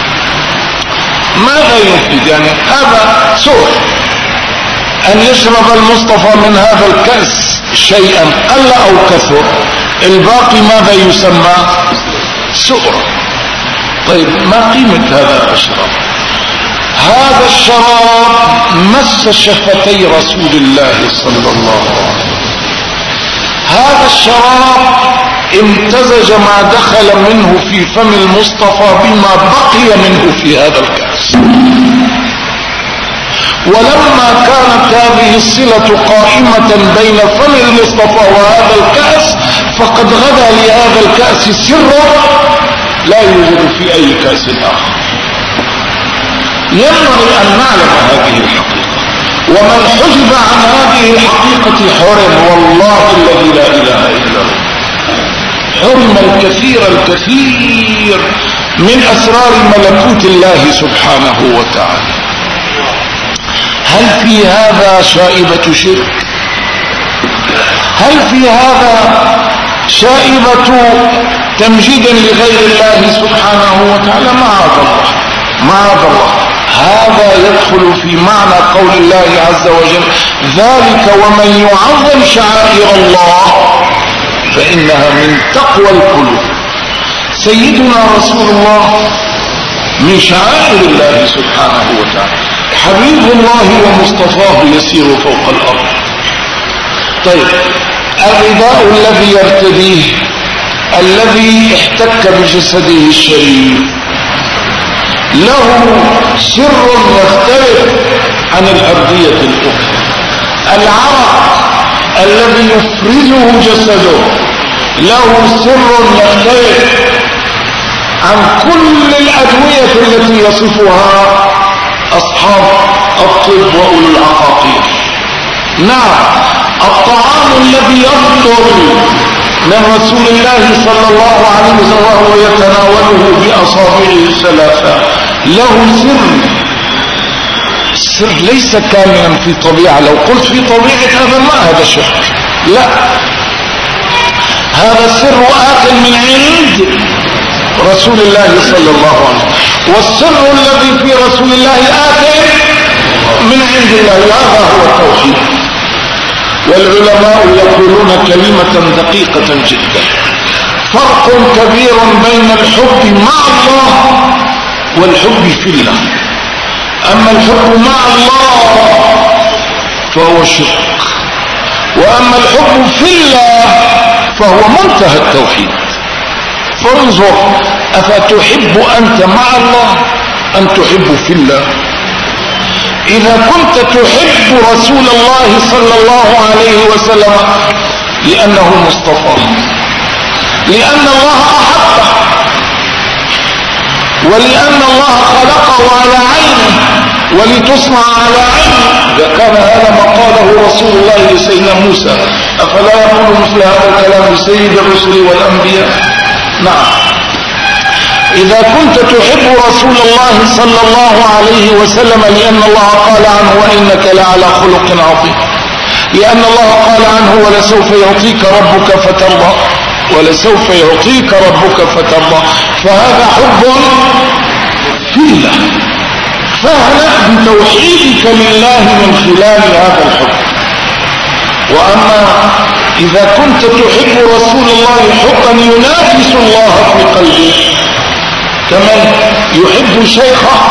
ماذا يفيد؟ يعني هذا سؤر أن يشرب المصطفى من هذا الكأس شيئا قل أو كثر، الباقي ماذا يسمى؟ سؤر. طيب ما قيمة هذا الشراب؟ هذا الشراب مس شفتي رسول الله صلى الله عليه وسلم. هذا الشراب امتزج ما دخل منه في فم المصطفى بما بقي منه في هذا الكأس. ولما كانت هذه الصلة قائمة بين فم المصطفى وهذا الكأس فقد غدا لهذا الكأس سر لا يوجد في أي كأس آخر. ينبغي أن نعلم هذه الحقيقة، ومن حجب عن هذه الحقيقة حرم، والله الذي لا إله إلا هو، حرم الكثير من أسرار ملكوت الله سبحانه وتعالى. هل في هذا شائبة شرك؟ هل في هذا شائبة تمجيد لغير الله سبحانه وتعالى؟ معاذ الله. هذا يدخل في معنى قول الله عز وجل: ذلك ومن يعظم شعائر الله فإنها من تقوى القلوب. سيدنا رسول الله من شعائر الله سبحانه وتعالى، حبيب الله ومصطفاه يسير فوق الأرض. طيب، الرداء الذي يرتديه الذي احتك بجسده الشريف له سر يختلف عن الأردية الأخرى. العرق الذي يفرزه جسده له سر يختلف عن كل الأدوية التي يصفها أصحاب الطب وأولو العقاقير. نعم، الطعام الذي يصدر من رسول الله صلى الله عليه وسلم وهو يتناوله بأصابعه الثلاثة له سر ليس كاملا في طبيعة. لو قلت في طبيعة هذا ما هذا شرك، لا، هذا السر آت من عند رسول الله صلى الله عليه وسلم، والسر الذي في رسول الله آت من عند الله. هذا هو التوحيد. والعلماء يقولون كلمة دقيقة جدا: فرق كبير بين الحب مع الله والحب في الله. أما الحب مع الله فهو شرك، وأما الحب في الله فهو منتهى التوحيد. فانظر، أفتحب أنت مع الله أم تحب في الله؟ إذا كنت تحب رسول الله صلى الله عليه وسلم لأنه مصطفى، لأن الله أحبه، ولأن الله خلقه على عينه ولتصنع على عينه. إذا كان هذا ما قاله رسول الله لسيدنا موسى، أفلا يقول مثل هذا الكلام لسيد الرسل والأنبياء؟ نعم. إذا كنت تحب رسول الله صلى الله عليه وسلم لأن الله قال عنه: وإنك لعلى خلق عظيم، لأن الله قال عنه: ولسوف يعطيك ربك فترضى، ولسوف يعطيك ربك فترضى. فهذا حب في الله، فاهنأ بتوحيدك لله من خلال هذا الحب. وأما إذا كنت تحب رسول الله حبا ينافس الله في قلبك، كمن يحب شيخه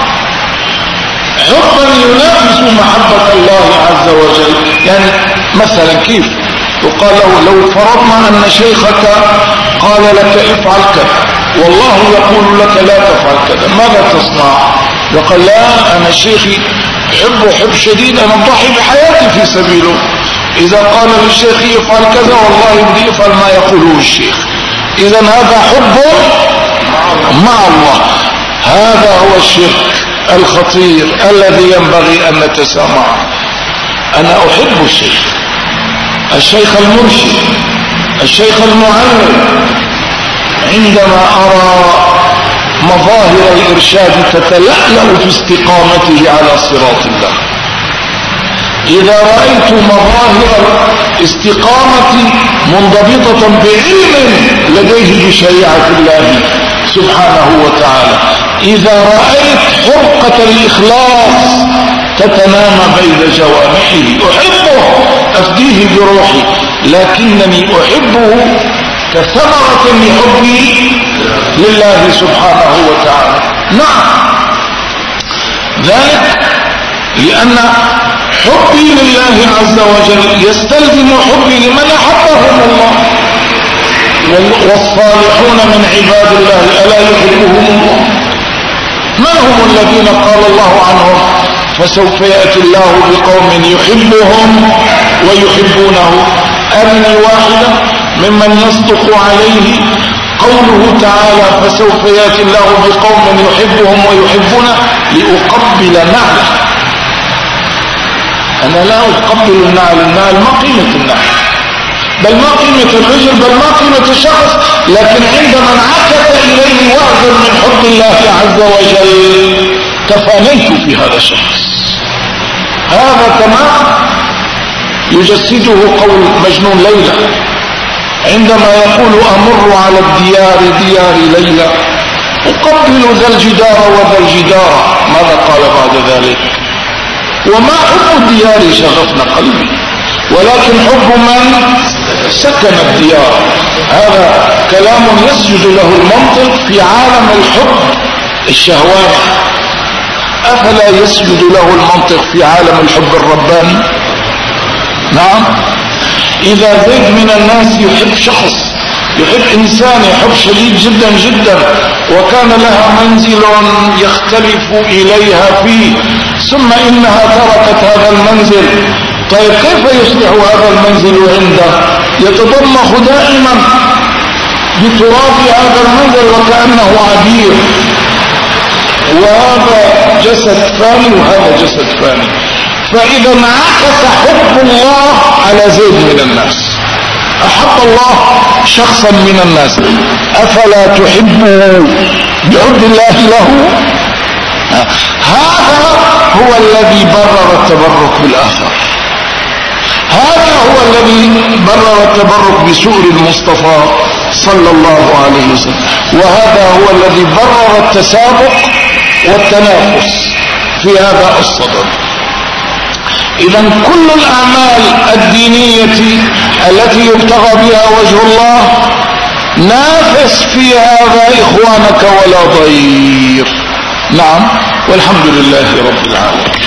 حبا ينافس محبة الله عز وجل. يعني مثلا كيف يقال له: لو فرضنا أن شيخك قال لك افعل كذا، والله يقول لك لا تفعل كذا، ماذا تصنع؟ يقول: لا، أنا شيخي حب شديد، أنا أضحي بحياتي في سبيله. إذا قال للشيخ افعل كذا، والله بدي افعل ما يقوله الشيخ. إذا هذا حب مع الله. هذا هو الشرك الخطير الذي ينبغي أن نتسامع. أنا أحب الشيخ المرشد، الشيخ المعلم، عندما أرى مظاهر الإرشاد تتلألأ في استقامته على صراط الله، إذا رأيت مظاهر الاستقامة منضبطة بعلم لديه بشريعة الله سبحانه وتعالى، إذا رأيت حرقة الإخلاص تتنامى بين جوانحه، أحبه أفديه بروحي، لكنني أحبه كثمرة لحبي لله سبحانه وتعالى. نعم، ذلك لأن حبي لله عز وجل يستلزم حبي لمن أحبهم الله، والصالحون من عباد الله ألا يحبهم الله. من هم الذين قال الله عنهم فسوف يأتي الله بقوم يحبهم ويحبونه؟ أرني واحدة ممن يصدق عليه قوله تعالى فسوف يأتي الله بقوم يحبهم ويحبونه لأقبل نعله. أنا لا أقبل النعل ما قيمة النعل، بل ما قيمة الرجل، بل ما قيمة الشخص، لكن عندما انعكس إليه وعد من حب الله عز وجل تفانيت في هذا الشخص. هذا كما يجسده قول مجنون ليلى عندما يقول أمر على الديار ديار ليلى أقبل ذا الجدار وذا الجدار. ماذا قال بعد ذلك؟ وما حب الديار شغفنا قلبي، ولكن حب من سكن الديار. هذا كلام يسجد له المنطق في عالم الحب الشهواني، أفلا يسجد له المنطق في عالم الحب الرباني؟ نعم. إذا زيد من الناس يحب شخص، يحب إنسان حب شديد جدا جدا، وكان لها منزل يختلف إليها فيه، ثم إنها تركت هذا المنزل، طيب كيف يصبح هذا المنزل عنده؟ يتضمخ دائما بتراب هذا المنزل وكأنه عبير، وهذا جسد فاني وهذا جسد فاني. فإذا انعكس حب الله على زيد من الناس، أحب الله شخصا من الناس، أفلا تحبه بحب الله له؟ هذا هو الذي برر التبرك بالآخر، هذا هو الذي برر التبرك بسؤر المصطفى صلى الله عليه وسلم، وهذا هو الذي برر التسابق والتنافس في هذا الصدد. إذا كل الأعمال الدينية التي يبتغى بها وجه الله نافس في هذا إخوانك ولا ضير. نعم، والحمد لله رب العالمين.